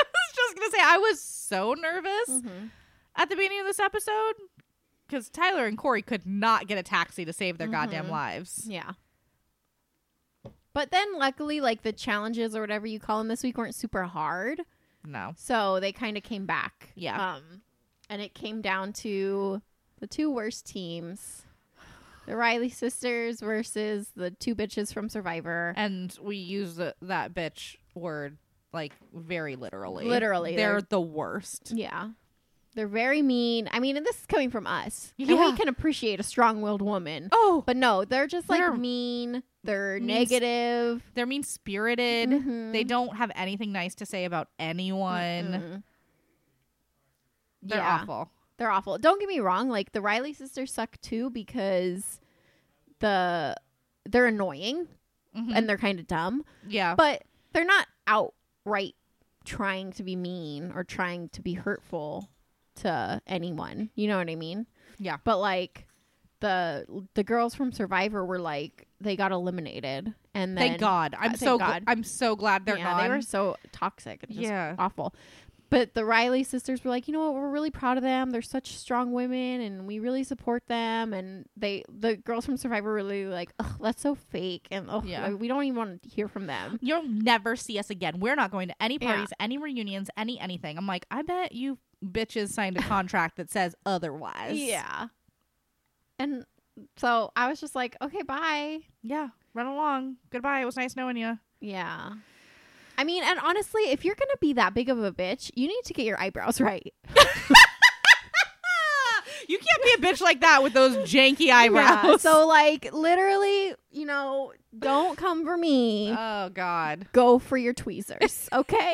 just gonna say I was so nervous Mm-hmm. at the beginning of this episode because Tyler and Corey could not get a taxi to save their Mhm. goddamn lives. Yeah. But then luckily, like the challenges or whatever you call them this week weren't super hard. No. So they kind of came back. Yeah. Um, and it came down to the two worst teams. The Riley sisters versus the two bitches from Survivor. And we use the, that bitch word like very literally. Literally, They're, they're- the worst. Yeah. They're very mean. I mean, and this is coming from us. And Yeah. we can appreciate a strong-willed woman. Oh, But no, they're just like They're mean. They're mean- negative. they're mean spirited. Mhm. They don't have anything nice to say about anyone. Mm-mm. They're Yeah. awful. They're awful. Don't get me wrong. Like the Riley sisters suck too because the they're annoying Mhm. and they're kind of dumb, yeah. but they're not outright trying to be mean or trying to be hurtful to anyone. You know what I mean? Yeah. But like the the girls from Survivor were like they got eliminated, and then Thank God. I'm uh, so thank gl- God. I'm so glad they're yeah, gone. they were so toxic and just Yeah. awful. But the Riley sisters were like, you know what? We're really proud of them. They're such strong women, and we really support them. And they, the girls from Survivor, were really like, ugh, that's so fake, and oh, Yeah. we don't even want to hear from them. You'll never see us again. We're not going to any Yeah. parties, any reunions, any anything. I'm like, I bet you bitches signed a contract that says otherwise. Yeah. And so I was just like, okay, bye. Yeah. Run along. Goodbye. It was nice knowing you. Yeah. I mean, and honestly, if you're gonna be that big of a bitch, you need to get your eyebrows right. You can't be a bitch like that with those janky eyebrows. Yeah, so like literally, you know, don't come for me. oh God. Go for your tweezers, okay?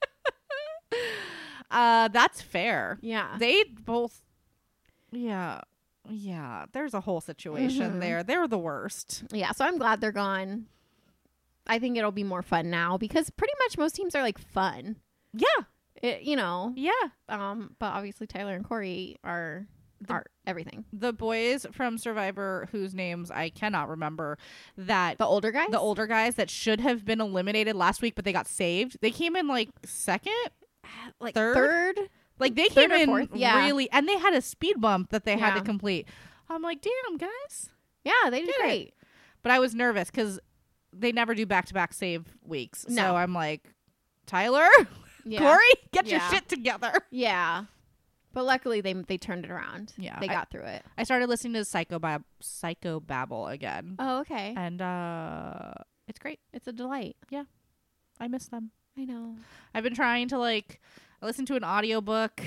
Uh, that's fair. Yeah. They both. Yeah. Yeah. There's a whole situation Mhm. there. They're the worst. Yeah, so I'm glad they're gone. I think it'll be more fun now because pretty much most teams are like fun. Yeah. It, you know. Yeah. Um, but obviously Tyler and Corey are The- are everything. The boys from Survivor, whose names I cannot remember, that The older guys? the older guys that should have been eliminated last week, but they got saved. They came in like second, like third? third. like they Third came or in fourth, yeah. really, and they had a speed bump that they had Yeah. to complete. I'm like, damn guys, Yeah, they did, Did it. great. but I was nervous because they never do back to back save weeks. No. So I'm like, Tyler, Yeah. Corey, get your Yeah. shit together. Yeah. But luckily they they turned it around. Yeah, They I- got through it. I started listening to Psycho Bab- Psycho Babble again, Oh, okay. and uh, it's great. It's a delight. I miss them. I know. I've been trying to like I listened to an audiobook.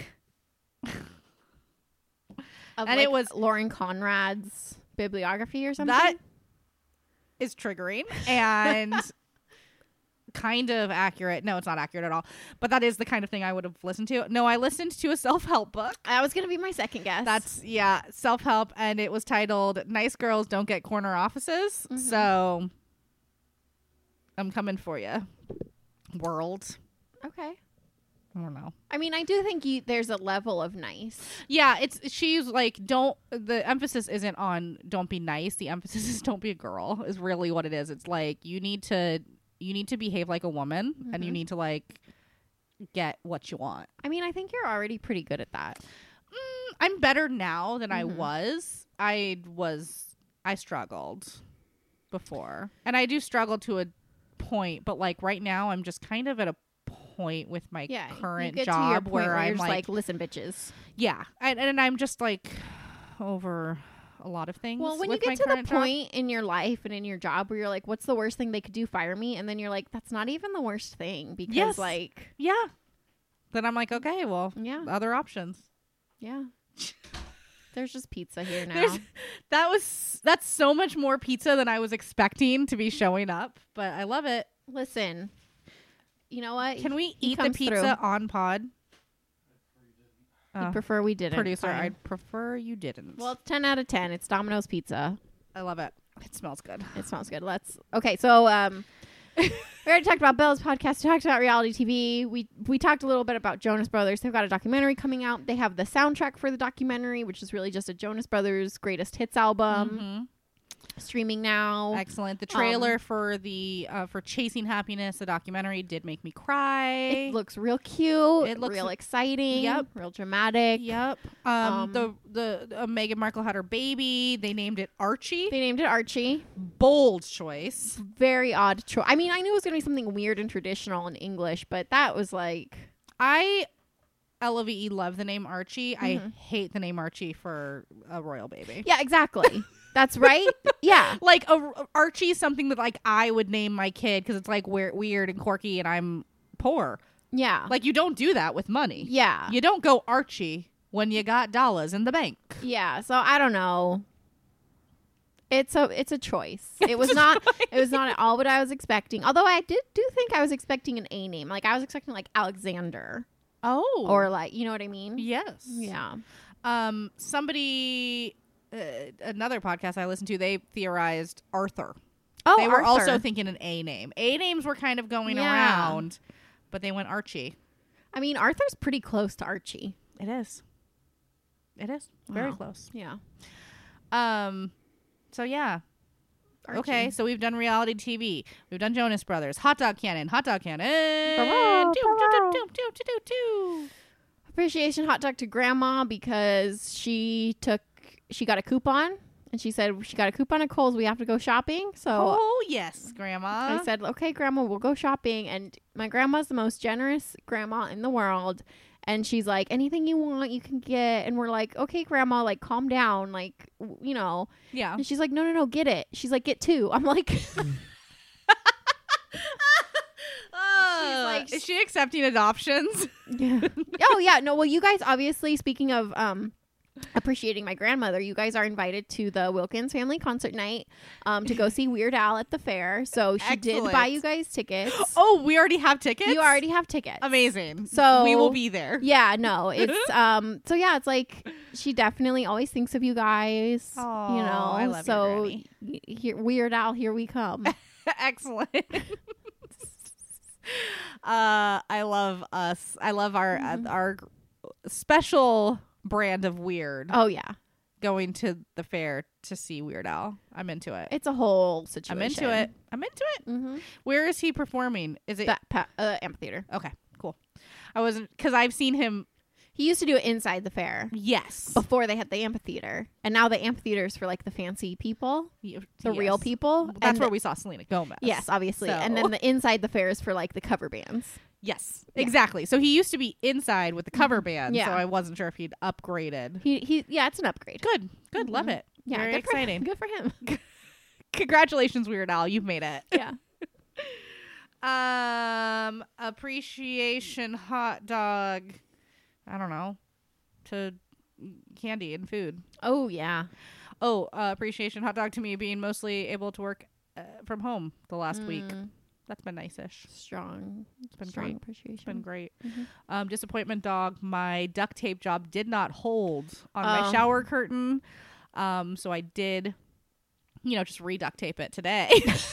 Of, And like, it was- Lauren Conrad's bibliography or something. That is triggering and kind of accurate. No, it's not accurate at all. But that is the kind of thing I would have listened to. No, I listened to a self-help book. That was gonna be my second guess. That's yeah, self-help, and it was titled "Nice Girls Don't Get Corner Offices." Mhm. So I'm coming for you, world. okay. I don't know. I mean, I do think you there's a level of nice. Yeah, it's she's like don't. The emphasis isn't on don't be nice. The emphasis is don't be a girl. Is really what it is. It's like you need to you need to behave like a woman, and you Mhm. need to like get what you want. I mean, I think you're already pretty good at that. Mm, I'm better now than I Mhm. was. I was I struggled before, and I do struggle to a point. But like right now, I'm just kind of at a point with my Yeah. current you get to your job point where, where I'm you're just like, like, listen, bitches. yeah, and, and I'm just like over a lot of things. Well, when you with my get to the current job. point in your life and in your job where you're like, what's the worst thing they could do? Fire me. And then you're like, that's not even the worst thing because Yes. like, yeah, then I'm like, okay, well, yeah, other options. yeah. There's just pizza here now. There's- That was that's so much more pizza than I was expecting to be showing up, but I love it. Listen, you know what? Can we he eat the comes pizza through. on pod? You Uh, prefer we didn't. producer, Fine. I'd prefer you didn't. Well, it's ten out of ten. It's Domino's Pizza. I love it. It smells good. It smells good. Let's. Okay, so um, we already talked about Bella's podcast. We talked about reality T V. We we talked a little bit about Jonas Brothers. They've got a documentary coming out. They have the soundtrack for the documentary, which is really just a Jonas Brothers greatest hits album. Mhm. streaming now. Excellent. The trailer Um, for the uh, for Chasing Happiness, the documentary, did make me cry. It looks real cute. It looks- real exciting. Yep. Real dramatic. Yep. Um, Um, the the uh, Meghan Markle had her baby. They named it Archie. They named it Archie. Bold choice. Very odd choice. I mean, I knew it was going to be something weird and traditional in English, but that was like, I L O V E love the name Archie. I Mhm. hate the name Archie for a royal baby. yeah, exactly. That's right. Yeah. Like a, Archie is something that like I would name my kid because it's like weird, weird and quirky, and I'm poor. Yeah. Like you don't do that with money. yeah. You don't go Archie when you got dollars in the bank. Yeah. So I don't know. It's a it's a choice. It was not it was not at all what I was expecting. Although I did do think I was expecting an A name. Like I was expecting like Alexander Oh, or like, you know what I mean? yes, Yeah. Um, somebody, uh, another podcast I listened to, they theorized Arthur. Oh, they were Arthur. also thinking an A name. A names were kind of going Yeah. around, but they went Archie. I mean, Arthur's pretty close to Archie. It is. It is very Wow. close. Yeah. Um, so yeah. Archie. Okay, so we've done reality T V. We've done Jonas Brothers, Hot Dog Cannon, Hot Dog Cannon. Bravo, Doo, bravo. doo, doo, doo, doo, doo, doo. Appreciation hot dog to grandma because she took she got a coupon and she said she got a coupon at Kohl's. We have to go shopping. So Oh yes, Grandma. I said, okay, grandma, we'll go shopping. And my grandma's the most generous grandma in the world. And she's like, anything you want, you can get. And we're like, okay, grandma, like, calm down. Like, w- you know. yeah. And she's like, no, no, no, get it. She's like, get two. I'm like, Uh, like- is she accepting adoptions? yeah. Oh, yeah. No, well, you guys, obviously, speaking of um, appreciating my grandmother, you guys are invited to the Wilkins family concert night um, to go see Weird Al at the fair. So she did Excellent. buy you guys tickets. Oh, we already have tickets? You already have tickets. Amazing. So- we will be there. Yeah, no, it's um. So yeah, it's like she definitely always thinks of you guys. Aw, you know, I love your so granny. y- here, Weird Al, here we come. Excellent. uh, I love us. I love our Mhm. uh, our special brand of weird Oh yeah, going to the fair to see Weird Al. I'm into it. it's a whole situation. I'm into it. I'm into it. Mm-hmm. Where is he performing? Is it That pa- uh, amphitheater. okay? Cool. I wasn't because I've seen him. He used to do it inside the fair Yes, before they had the amphitheater, and now the amphitheater is for like the fancy people, Y- the real yes. people. That's and where the- we saw Selena Gomez. Yes, obviously, So- and then the inside the fair is for like the cover bands. Yes, Yeah. exactly. So he used to be inside with the cover band. Yeah. So I wasn't sure if he'd upgraded. He he, yeah, it's an upgrade. Good, good, love Mhm. it. Yeah, Very good exciting. For, good for him. Congratulations, Weird Al. You've made it. Yeah. Um, appreciation hot dog. I don't know. To candy and food. Oh yeah. Oh, uh, appreciation hot dog to me being mostly able to work uh, from home the last week. Mm, That's been nice-ish. Strong. It's been strong great. appreciation. It's been great. Mhm. Um, disappointment dog. My duct tape job did not hold on my Oh. shower curtain. Um, so I did, you know, just re-duct tape it today.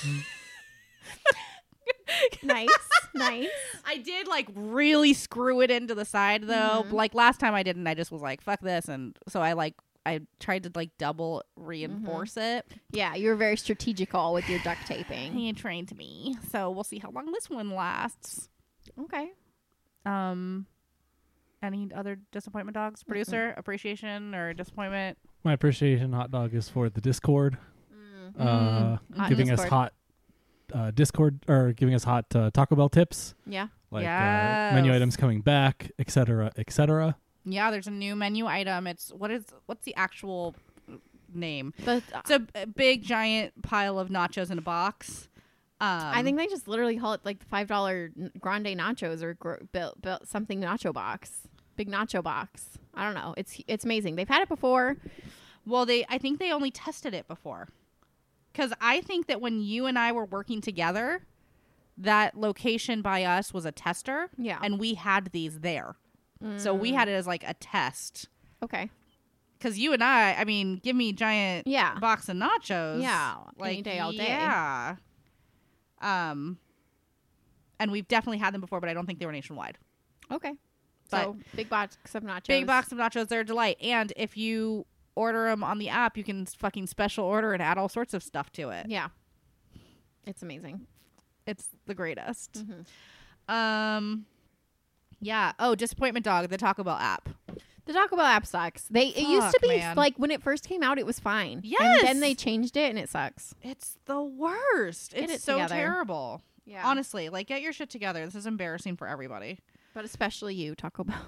Nice, nice. I did like really screw it into the side though. Mhm. Like last time I didn't. I just was like, fuck this. And so I like, I tried to like double reinforce it. Yeah, you were very strategical with your duct taping. He trained me. So we'll see how long this one lasts. Okay. Um, any other disappointment dogs? Producer appreciation or disappointment? My appreciation hot dog is for the Discord, Mm. uh, Hot giving us Discord. hot uh, Discord or giving us hot uh, Taco Bell tips, Yeah. like uh, menu Yes. items coming back, et cetera, et cetera. Yeah, there's a new menu item. It's what is what's the actual name? But uh, It's a, a big giant pile of nachos in a box. Um, I think they just literally call it like the five dollar grande nachos or gr- built built something nacho box, big nacho box. I don't know. It's it's amazing. They've had it before. Well, they I think they only tested it before. Because I think that when you and I were working together, that location by us was a tester, Yeah. and we had these there. So we had it as like a test. Okay. Because you and I, I mean, give me a giant Yeah. box of nachos. Yeah, like any day, all day. Yeah. Um, and we've definitely had them before, but I don't think they were nationwide. Okay. But- So big box of nachos. Big box of nachos, they're a delight. And if you order them on the app, you can fucking special order and add all sorts of stuff to it. Yeah. It's amazing. It's the greatest. Mm-hmm. Um, yeah. Oh, Disappointment Dog, the Taco Bell app. The Taco Bell app sucks. They it used Fuck, to be man. like when it first came out, it was fine. Yes. And then they changed it, and it sucks. It's the worst. Get It's it so together. terrible. Yeah. Honestly, like, get your shit together. This is embarrassing for everybody. But especially you, Taco Bell.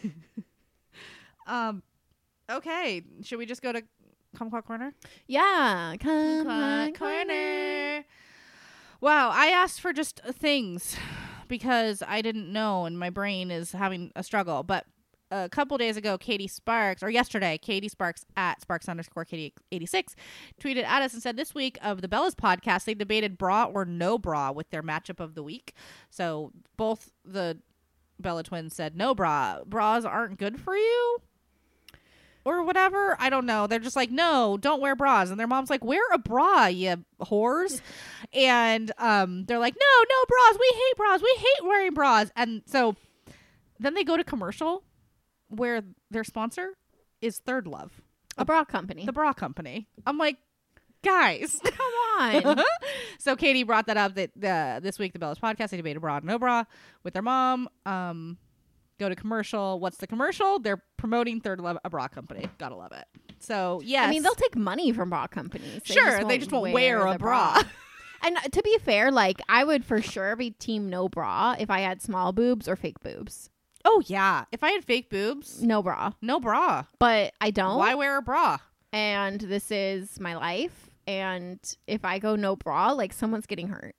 Um, okay. Should we just go to Kumquat Corner? Yeah. Come Kumquat on, Corner. Wow, I asked for just uh, things because I didn't know, and my brain is having a struggle. But a couple days ago, Katie Sparks, or yesterday, Katie Sparks at Sparks underscore Katie eighty-six tweeted at us and said this week of the Bellas podcast, they debated bra or no bra with their matchup of the week. So both the Bella twins said no bra. Bras aren't good for you. Or whatever. I don't know. They're just like, no, don't wear bras. And their mom's like, wear a bra, you whores. And um, they're like, no, no bras. We hate bras. We hate wearing bras. And so then they go to commercial where their sponsor is Third Love, A bra company. the bra company. I'm like, guys. Come on. So Katie brought that up that uh, this week, the Bellas podcast, they debated bra and no bra with their mom. Um, go to commercial. What's the commercial? They're promoting Third Love, a bra company. Gotta love it. So, yes. I mean, they'll take money from bra companies. They Sure, they just won't wear a the bra. And to be fair, like, I would for sure be team no bra if I had small boobs or fake boobs. Oh, yeah. If I had fake boobs, No bra. no bra. But I don't. Why wear a bra? And this is my life. And if I go no bra, like, someone's getting hurt.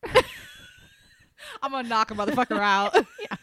I'm gonna knock a motherfucker out.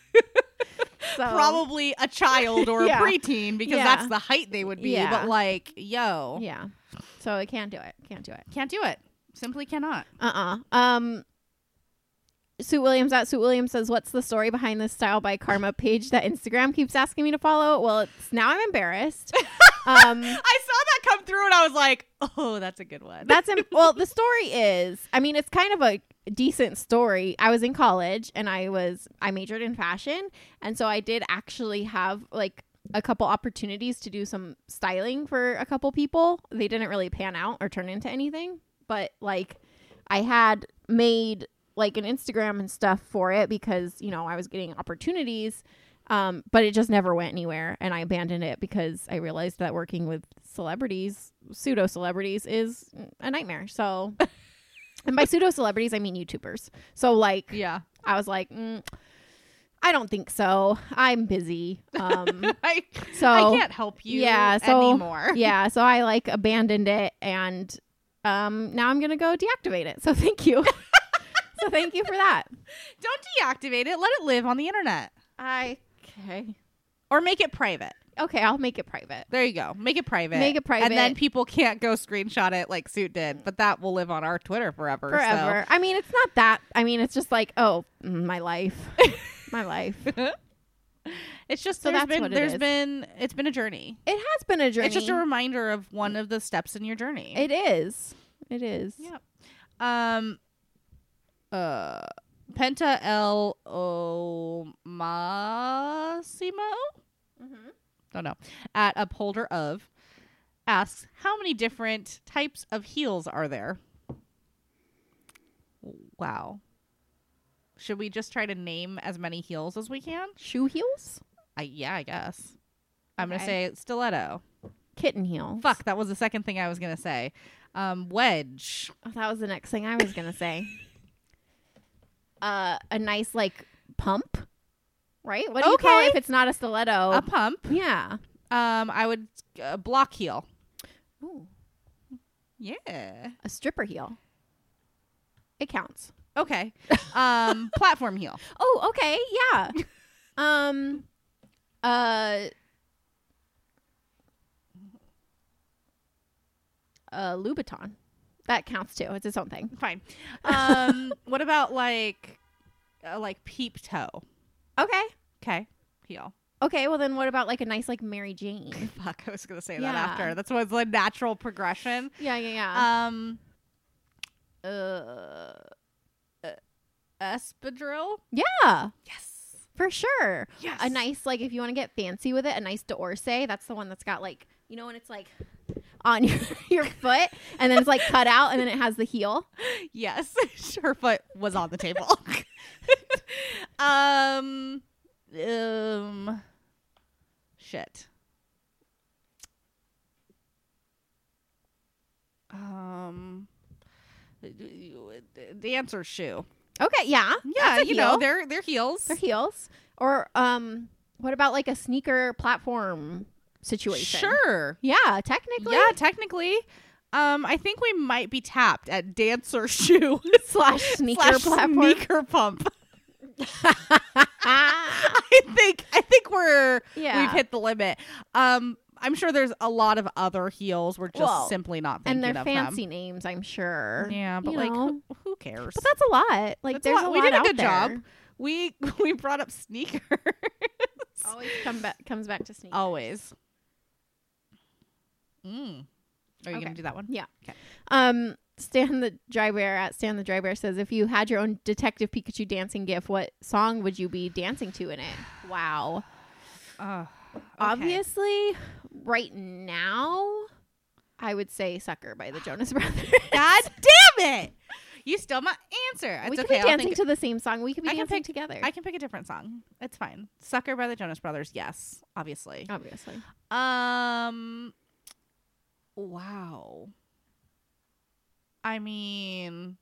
So, Probably a child or Yeah. a preteen because Yeah. that's the height they would be. Yeah. But like, yo, Yeah. So I can't do it. Can't do it. can't do it. Simply cannot. Uh-uh. Um, Sue Williams at Sue Williams says, what's the story behind this Style by Karma page that Instagram keeps asking me to follow? Well, it's now I'm embarrassed. um, I saw that come through and I was like, oh, that's a good one. that's im- well, the story is, I mean, it's kind of a decent story. I was in college and I was, I majored in fashion. And so I did actually have like a couple opportunities to do some styling for a couple people. They didn't really pan out or turn into anything, but like I had made like an Instagram and stuff for it because, you know, I was getting opportunities. Um, but it just never went anywhere. And I abandoned it because I realized that working with celebrities, pseudo celebrities, is a nightmare. So, and by pseudo celebrities, I mean YouTubers. So like, yeah. I was like, mm, I don't think so. I'm busy. Um, I, so I can't help you yeah, so, anymore. yeah. So I like abandoned it and, um, now I'm going to go deactivate it. So thank you. So thank you for that. Don't deactivate it. Let it live on the internet. I, okay. Or make it private. Okay. I'll make it private. There you go. Make it private. Make it private. And then people can't go screenshot it like Suit did. But that will live on our Twitter forever. Forever. I mean, it's not that. I mean, it's just like, oh, mm, my life. My life. So. It's just So there's that's been what it there's is. been it's been a journey. It has been a journey. It's just a reminder of one of the steps in your journey. It is. It is. Yeah. Um. Uh. Penta El O Massimo. Mm-hmm. Don't know. At Upholder of asks, how many different types of heels are there? Wow. Should we just try to name as many heels as we can? Shoe heels? I yeah, I guess. I'm Okay. gonna say stiletto. Kitten heels. Fuck, that was the second thing I was gonna say. Um, wedge. Oh, that was the next thing I was going to say. Uh, a nice, like, pump. Right? What do you call Okay. it if it's not a stiletto? A pump. Yeah. Um, I would uh, block heel. Ooh. Yeah. A stripper heel. It counts. Okay. Um, platform heel. Oh, okay. Yeah. um, uh, uh, Louboutin. That counts too. It's its own thing. Fine. Um, what about like, uh, like peep toe? Okay. Okay. Heel. Okay. Well, then what about like a nice like Mary Jane? Fuck, I was gonna say that Yeah. after. That's what's the natural progression. Yeah, yeah, yeah. Um, uh, uh, espadrille. yeah, Yes. for sure. Yes. A nice like if you want to get fancy with it, a nice D'Orsay. That's the one that's got like you know when it's like on your, your foot, and then it's like cut out, and then it has the heel. Yes, her foot was on the table. um, um, shit. Um, dancer shoe. Okay, yeah, Yeah, that's a you know, heel. they're they're heels. They're heels. Or um, what about like a sneaker platform situation? Sure. Yeah, technically. Yeah, technically. Um, I think we might be tapped at dancer shoe slash sneaker slash platform. sneaker pump. I think I think we're Yeah. we've hit the limit. Um, I'm sure there's a lot of other heels we're just Well, simply not and thinking they're of fancy them. names, I'm sure. Yeah, but You like, know. who, who cares? But that's a lot. Like That's a there's lot. a We lot did a out good there. job. We we brought up sneakers. Always come back comes back to sneakers. Always. Mm. Are you Okay. gonna do that one? Yeah. Okay. Um, Stan the Dry Bear at Stan the Dry Bear says, if you had your own Detective Pikachu dancing gif, what song would you be dancing to in it? Wow. Uh, Obviously, right now, I would say "Sucker" by the Jonas Brothers. God damn it! You stole my answer. It's we could okay. be I'll dancing think- to the same song. We could be I can dancing pick- together. I can pick a different song. It's fine. "Sucker" by the Jonas Brothers. Yes, obviously. Obviously. Um. Wow. I mean,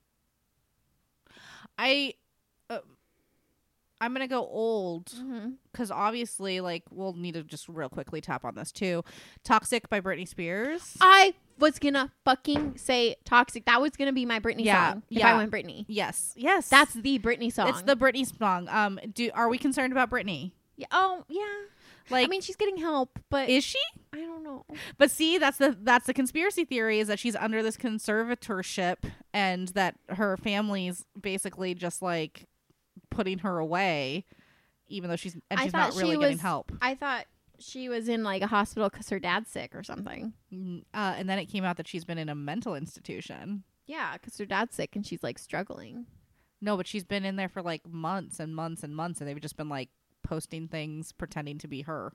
I. Uh, I'm gonna go old Mm-hmm. because obviously, like, we'll need to just real quickly tap on this too. "Toxic" by Britney Spears. I was gonna fucking say "Toxic." That was gonna be my Britney Yeah, song if yeah. I went Britney. Yes, yes. That's the Britney song. it's the Britney song. Um, do are we concerned about Britney? yeah. Oh yeah. Like, I mean, she's getting help, but is she? I don't know. But see, that's the that's the conspiracy theory, is that she's under this conservatorship and that her family's basically just like putting her away, even though she's and I she's thought not really she getting was- help. I thought she was in like a hospital because her dad's sick or something. Mm, Uh, and then it came out that she's been in a mental institution. Yeah, because her dad's sick and she's like struggling. No, but she's been in there for like months and months and months, and they've just been like posting things pretending to be her.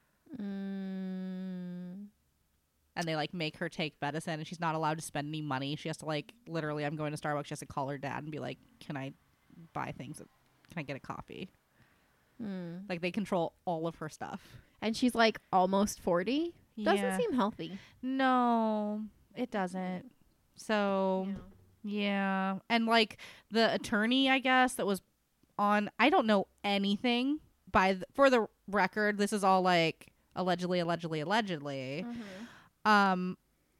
Mm. And they like make her take medicine, and she's not allowed to spend any money. She has to like literally, I'm going to Starbucks. She has to call her dad and be like, "Can I buy things? Can I get a coffee?" Mm. Like, they control all of her stuff. And she's like almost forty. Doesn't Yeah. seem healthy. No, it doesn't. So yeah, and like the attorney, I guess, that was on. I don't know anything. By the, for the record, this is all like allegedly, allegedly, allegedly. Um,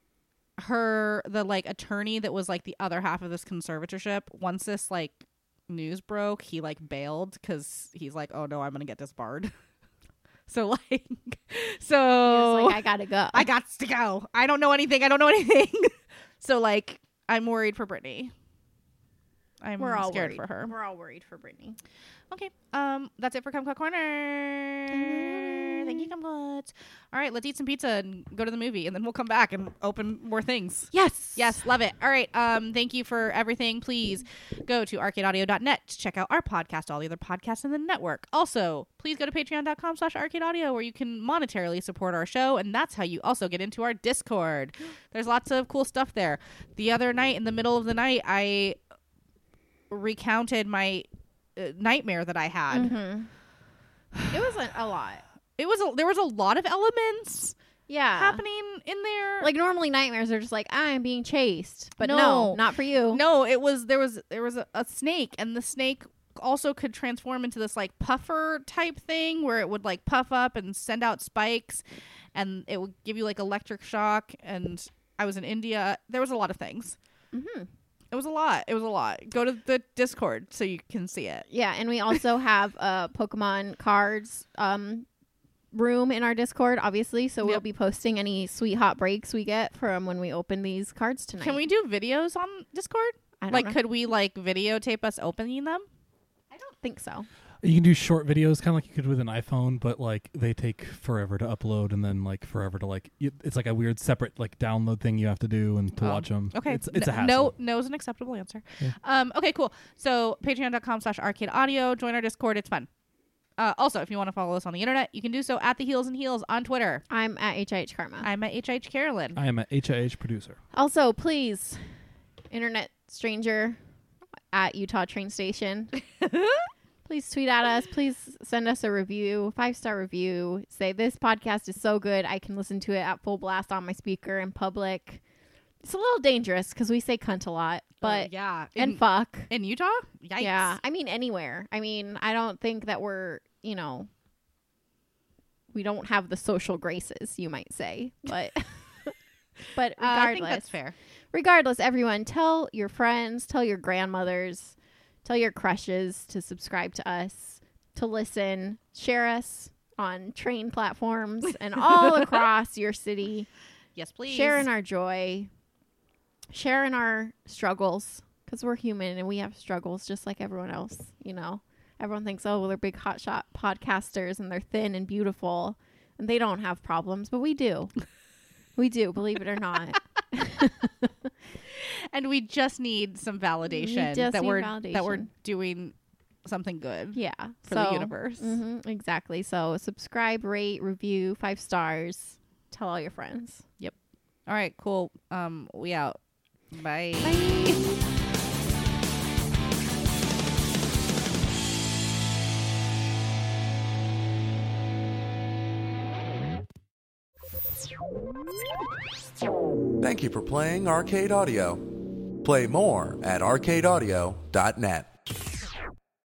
her the like attorney that was like the other half of this conservatorship. Once this like news broke, he like bailed because he's like, "Oh no, I'm gonna get disbarred." So like, so He was like, I gotta go. I got to go. I don't know anything. I don't know anything. So like, I'm worried for Brittany. I'm We're all scared worried for her. We're all worried for Brittany. Okay. Um, that's it for Kumquat Corner. Thank you, Kumquats. All right, let's eat some pizza and go to the movie, and then we'll come back and open more things. Yes. Yes, love it. All right. Um, thank you for everything. Please go to arcade audio dot net to check out our podcast, all the other podcasts in the network. Also, please go to patreon dot com slash arcade audio, where you can monetarily support our show, and that's how you also get into our Discord. There's lots of cool stuff there. The other night, in the middle of the night, I recounted my uh, nightmare that I had. Mm-hmm. It wasn't a lot. It was a, there was a lot of elements Yeah. happening in there. Like normally nightmares are just like I'm being chased, but no, No. not for you. No, it was there was there was a, a snake, and the snake also could transform into this like puffer type thing where it would like puff up and send out spikes, and it would give you like electric shock. And I was in India. There was a lot of things. Mm-hmm. It was a lot. It was a lot. Go to the Discord so you can see it. Yeah, and we also have uh Pokemon cards um room in our Discord, obviously. So we'll Yep. be posting any sweet hot breaks we get from when we open these cards tonight. Can we do videos on Discord? I don't Like, know. could we like videotape us opening them? I don't think so. You can do short videos, kind of like you could with an iPhone, but like they take forever to upload, and then like forever to like. You, it's like a weird separate like download thing you have to do and to Oh, watch them. Okay. it's it's a N- hassle. No, no is an acceptable answer. Yeah. Um, okay, cool. So patreon dot com slash arcade audio. Join our Discord. It's fun. Uh, also, if you want to follow us on the internet, you can do so at the Heels and Heels on Twitter. I'm at H I H Karma. I'm at H I H Carolyn. I am an H I H producer. Also, please, internet stranger at Utah train station. Please tweet at us. Please send us a review, five-star review. Say, this podcast is so good, I can listen to it at full blast on my speaker in public. It's a little dangerous because we say cunt a lot, but uh, yeah, and in, fuck. in Utah, yikes. Yeah, I mean, anywhere. I mean, I don't think that we're, you know, we don't have the social graces, you might say, but but regardless, uh, I think that's fair. Regardless, everyone, tell your friends, tell your grandmothers, tell your crushes to subscribe to us, to listen, share us on train platforms and all across your city. Yes, please. Share in our joy, share in our struggles, because we're human and we have struggles just like everyone else, you know. Everyone thinks, oh, well, they're big hotshot podcasters and they're thin and beautiful and they don't have problems, but we do. We do, believe it or not. And we just need some validation just that need we're validation. that we're doing something good. Yeah. For so, the universe. Mm-hmm, exactly. So subscribe, rate, review, five stars. Tell all your friends. Yep. All right, cool. Um, we out. Bye. Bye. Thank you for playing Arcade Audio. Play more at arcade audio dot net.